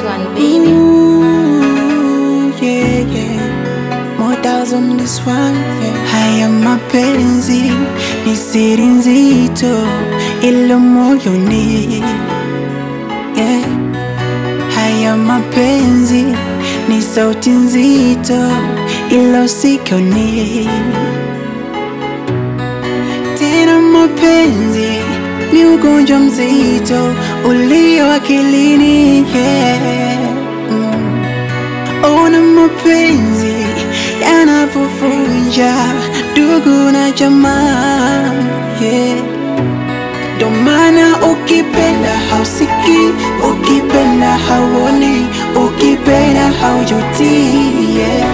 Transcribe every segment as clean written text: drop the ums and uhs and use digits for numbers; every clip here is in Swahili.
one, baby. Yeah, yeah. Mortals on this one, yeah. Haya mapenzi ni siri nzito ilo moyoni, yeah. Haya mapenzi ni sauti nzito ilo sikioni. Tena mapenzi ni ugonjwa mzito ulio akilini, yeah. Ona mapenzi yanavunja ndugu na jamaa, yeah. Ndo maana ukipenda hausiki, ukipenda hauoni, ukipenda haujuti, yeah.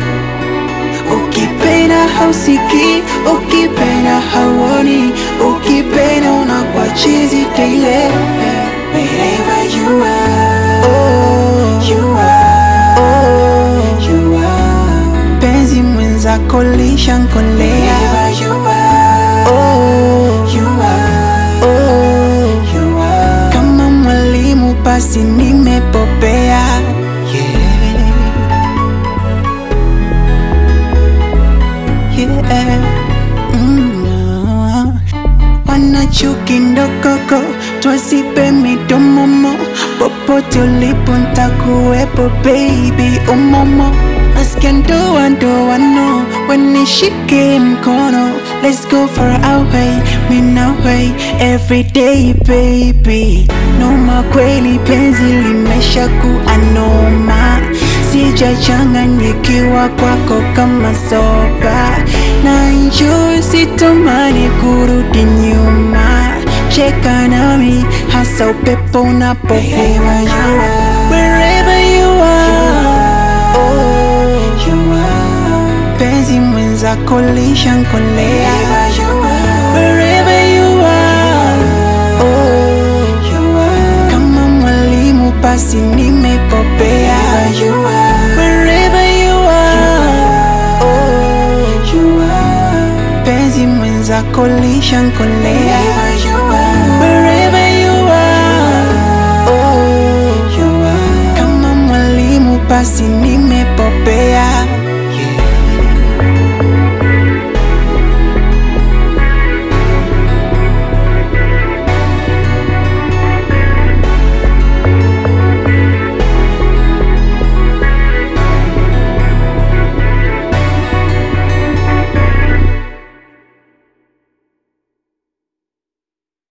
Ukipenda hausiki, ukipenda hauoni, ukipenda unakuwa chizi daily, yeah. Wherever you are, oh, you are, oh, you are. Penzi mwenzako lishankolea. Wherever you are, oh, you are, oh, you are. Kama mwalimu basi nimepopea, yeah. Wanachuki ndokoko twasipe midomomo, popote ulipo ntakuwepo baby umomo. Nasikia ndoa no, wanishike mkono, let's go for our way, mina way everyday baby. Noma kweli penzi limesha kuwa noma, sijachanganyikiwa kwako kama soba, na enjoy sitamani kurudi nyuma. Cheka nami hasa upepo unapovuma. Wherever you are, oh, you are. Penzi mwenzako lishankolea. Wherever you are, oh, you are. Kama mwalimu basi nimepopea. Wherever you are, oh, you are. Penzi mwenzako lishankolea.